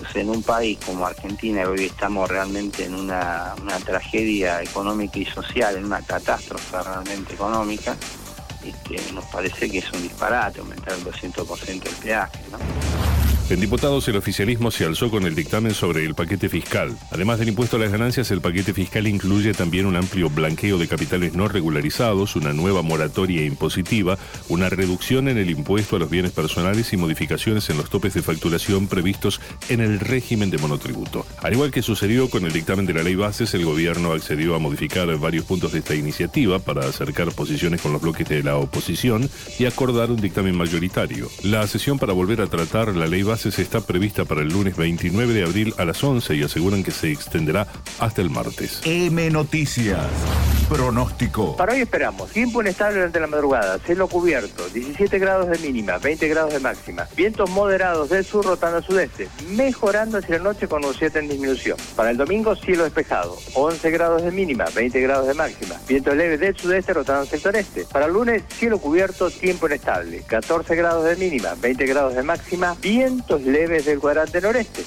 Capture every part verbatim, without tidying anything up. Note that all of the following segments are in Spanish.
Entonces, en un país como Argentina, hoy estamos realmente en una, una tragedia económica y social, en una catástrofe realmente económica, este, nos parece que es un disparate aumentar el doscientos por ciento el peaje, ¿no? En diputados, el oficialismo se alzó con el dictamen sobre el paquete fiscal. Además del impuesto a las ganancias, el paquete fiscal incluye también un amplio blanqueo de capitales no regularizados, una nueva moratoria impositiva, una reducción en el impuesto a los bienes personales y modificaciones en los topes de facturación previstos en el régimen de monotributo. Al igual que sucedió con el dictamen de la ley bases, el gobierno accedió a modificar varios puntos de esta iniciativa para acercar posiciones con los bloques de la oposición y acordar un dictamen mayoritario. La sesión para volver a tratar la ley bases está prevista para el lunes veintinueve de abril a las once y aseguran que se extenderá hasta el martes. M Noticias. Pronóstico. Para hoy esperamos tiempo inestable durante la madrugada, cielo cubierto, diecisiete grados de mínima, veinte grados de máxima, vientos moderados del sur rotando al sudeste, mejorando hacia la noche con nubosidad en disminución. Para el domingo, cielo despejado, once grados de mínima, veinte grados de máxima, vientos leves del sudeste rotando hacia el noreste. Para el lunes, cielo cubierto, tiempo inestable, catorce grados de mínima, veinte grados de máxima, vientos leves del cuadrante noreste.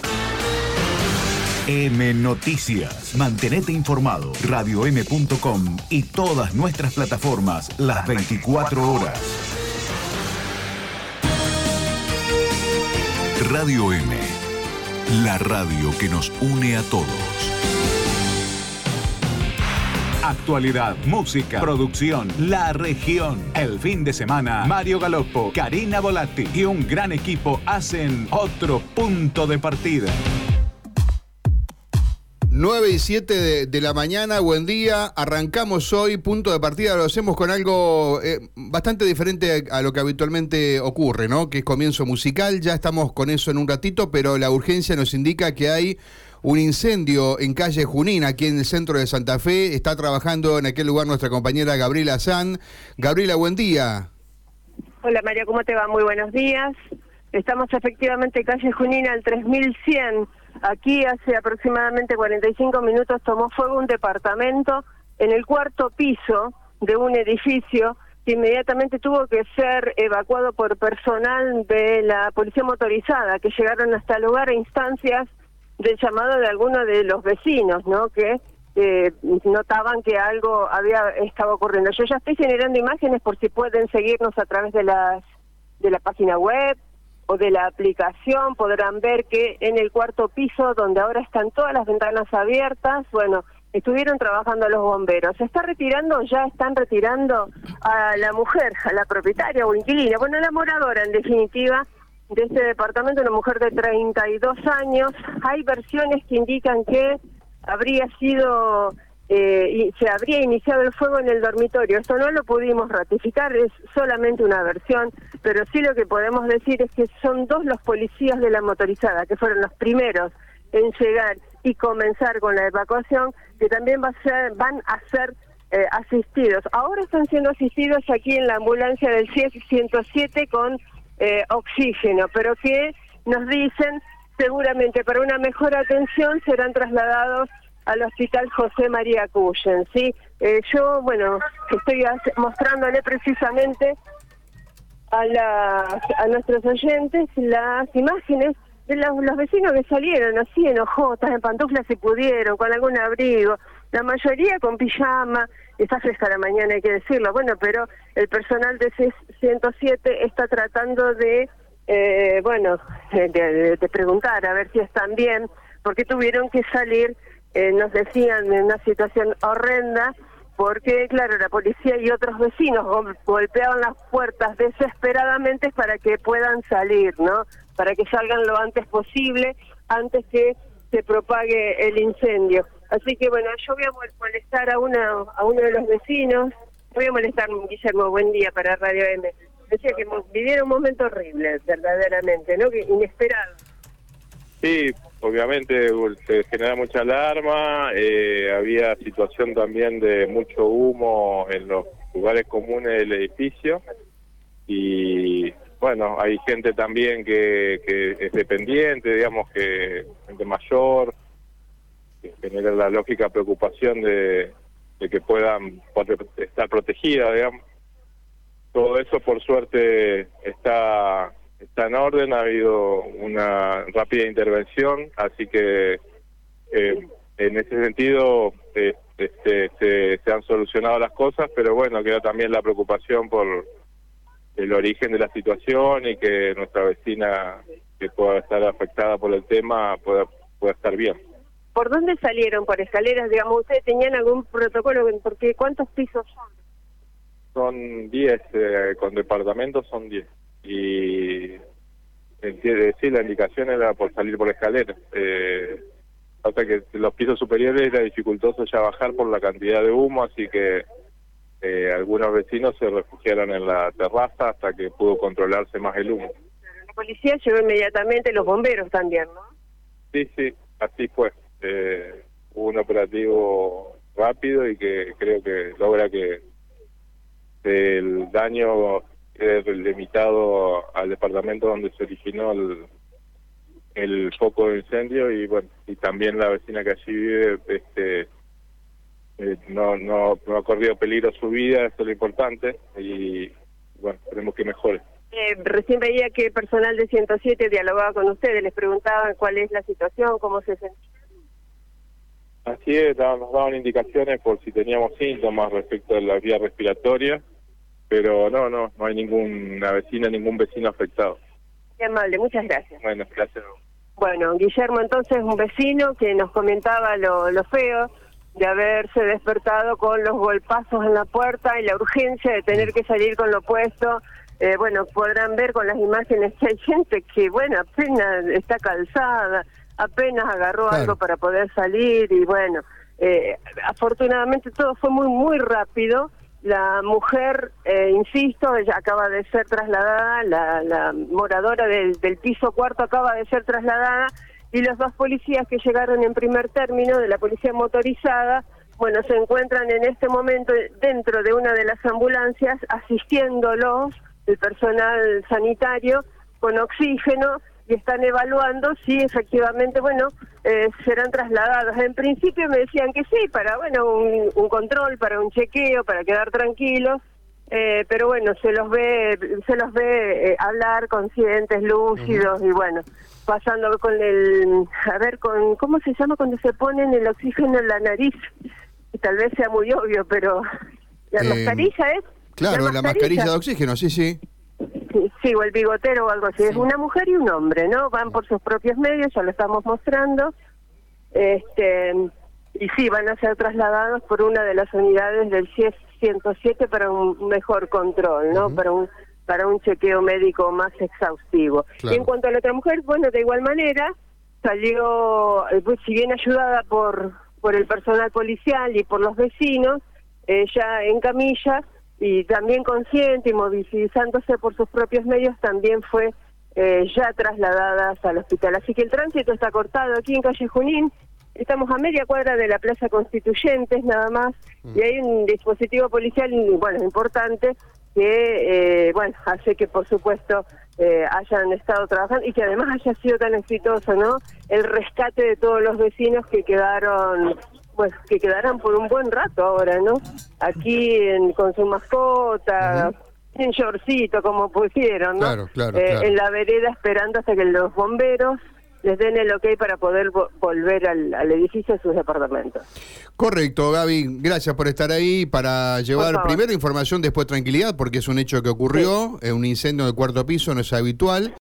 M Noticias. Mantenete informado. radio eme punto com y todas nuestras plataformas las veinticuatro horas. Radio M. La radio que nos une a todos. Actualidad, música, producción, la región. El fin de semana, Mario Galoppo, Karina Volatti y un gran equipo hacen otro punto de partida. nueve y siete de, de la mañana, buen día. Arrancamos hoy, punto de partida. Lo hacemos con algo eh, bastante diferente a, a lo que habitualmente ocurre, ¿no? Que es comienzo musical. Ya estamos con eso en un ratito, pero la urgencia nos indica que hay un incendio en calle Junín, aquí en el centro de Santa Fe. Está trabajando en aquel lugar nuestra compañera Gabriela San. Gabriela, buen día. Hola María, ¿cómo te va? Muy buenos días. Estamos efectivamente en calle Junín al tres mil cien. Aquí hace aproximadamente cuarenta y cinco minutos tomó fuego un departamento en el cuarto piso de un edificio que inmediatamente tuvo que ser evacuado por personal de la policía motorizada, que llegaron hasta el lugar a instancias del llamado de algunos de los vecinos, ¿no? Que eh, notaban que algo había estaba ocurriendo. Yo ya estoy generando imágenes por si pueden seguirnos a través de las de la página web o de la aplicación. Podrán ver que en el cuarto piso, donde ahora están todas las ventanas abiertas, bueno, estuvieron trabajando los bomberos. Se está retirando, ya están retirando a la mujer, a la propietaria o inquilina, bueno, la moradora en definitiva de este departamento, una mujer de treinta y dos años. Hay versiones que indican que habría sido, eh, y se habría iniciado el fuego en el dormitorio. Esto no lo pudimos ratificar, es solamente una versión, pero sí lo que podemos decir es que son dos los policías de la motorizada, que fueron los primeros en llegar y comenzar con la evacuación, que también va a ser, van a ser eh, asistidos. Ahora están siendo asistidos aquí en la ambulancia del C I E S ciento siete con eh, oxígeno, pero que nos dicen seguramente para una mejor atención serán trasladados al Hospital José María Cullen, ¿sí? Eh, yo, bueno, estoy mostrándole precisamente a, las, a nuestros oyentes las imágenes de los, los vecinos que salieron así enojotas, en pantuflas si pudieron, con algún abrigo, la mayoría con pijama. Está fresca la mañana, hay que decirlo, bueno, pero el personal de C ciento siete está tratando de, eh, bueno, de, de, de preguntar a ver si están bien, porque tuvieron que salir, eh, nos decían, en una situación horrenda, porque, claro, la policía y otros vecinos gol- golpeaban las puertas desesperadamente para que puedan salir, ¿no? Para que salgan lo antes posible, antes que se propague el incendio. Así que, bueno, yo voy a molestar a, una, a uno de los vecinos. Voy a molestar, Guillermo, buen día para Radio M. Decía que vivieron un momento horrible, verdaderamente, ¿no? Que inesperado. Sí, obviamente se genera mucha alarma, eh, había situación también de mucho humo en los lugares comunes del edificio y bueno, hay gente también que, que es dependiente, digamos que gente mayor, que genera la lógica preocupación de, de que puedan estar protegidas, digamos. Todo eso por suerte está está en orden, ha habido una rápida intervención, así que eh, en ese sentido eh, este, se, se han solucionado las cosas, pero bueno, queda también la preocupación por el origen de la situación y que nuestra vecina que pueda estar afectada por el tema pueda, pueda estar bien. ¿Por dónde salieron? ¿Por escaleras? Digamos, ¿ustedes tenían algún protocolo? Porque ¿cuántos pisos son? Son diez, eh, con departamentos son diez. Y eh, sí, la indicación era por salir por escaleras. Eh, o sea que los pisos superiores era dificultoso ya bajar por la cantidad de humo, así que eh, algunos vecinos se refugiaron en la terraza hasta que pudo controlarse más el humo. La policía llegó inmediatamente, los bomberos también, ¿no? Sí, sí, así fue. Eh, hubo un operativo rápido y que creo que logra que el daño quede limitado al departamento donde se originó el, el foco de incendio, y bueno, y también la vecina que allí vive este eh, no, no, no ha corrido peligro su vida, eso es lo importante, y bueno, esperemos que mejore. Eh, recién veía que personal de ciento siete dialogaba con ustedes, les preguntaban cuál es la situación, cómo se sentían. Así es, nos daban indicaciones por si teníamos síntomas respecto a la vía respiratoria, pero no, no, no hay ninguna vecina, ningún vecino afectado. Qué amable, muchas gracias. Bueno, gracias. Bueno, Guillermo, entonces, un vecino que nos comentaba lo, lo feo de haberse despertado con los golpazos en la puerta y la urgencia de tener que salir con lo puesto. Eh, bueno, podrán ver con las imágenes que hay gente que, bueno, apenas está calzada, apenas agarró claro. algo para poder salir, y bueno, eh, afortunadamente todo fue muy, muy rápido. La mujer, eh, insisto, ella acaba de ser trasladada, la, la moradora del, del piso cuarto acaba de ser trasladada, y los dos policías que llegaron en primer término de la policía motorizada, bueno, se encuentran en este momento dentro de una de las ambulancias asistiéndolos, el personal sanitario, con oxígeno, y están evaluando si efectivamente, bueno, eh, serán trasladados. En principio me decían que sí, para, bueno, un, un control, para un chequeo, para quedar tranquilos, eh, pero bueno, se los ve, se los ve eh, hablar conscientes, lúcidos, uh-huh. y bueno, pasando con el, a ver, con, ¿cómo se llama cuando se ponen el oxígeno en la nariz? Y tal vez sea muy obvio, pero la eh, mascarilla es... Claro, la, la mascarilla de oxígeno, sí, sí. Sí, sí, o el bigotero o algo así. Sí. Es una mujer y un hombre, ¿no? Van por sus propios medios, ya lo estamos mostrando. Este, y sí, van a ser trasladados por una de las unidades del C I E S ciento siete para un mejor control, ¿no? Uh-huh. Para un para un chequeo médico más exhaustivo. Claro. Y en cuanto a la otra mujer, bueno, de igual manera, salió, pues, si bien ayudada por, por el personal policial y por los vecinos, ella en camilla, y también consciente y movilizándose por sus propios medios, también fue eh, ya trasladada al hospital. Así que el tránsito está cortado aquí en calle Junín. Estamos a media cuadra de la Plaza Constituyentes nada más, mm. y hay un dispositivo policial, bueno, importante, que, eh, bueno, hace que por supuesto eh, hayan estado trabajando y que además haya sido tan exitoso, ¿no? El rescate de todos los vecinos que quedaron... pues que quedarán por un buen rato ahora, ¿no? Aquí en, con su mascota, uh-huh. en shortcito, como pusieron, ¿no? Claro, claro, eh, claro. En la vereda esperando hasta que los bomberos les den el ok para poder vo- volver al, al edificio de sus departamentos. Correcto, Gaby, gracias por estar ahí, para llevar primero información, después tranquilidad, porque es un hecho que ocurrió, sí. Un incendio en el cuarto piso, no es habitual.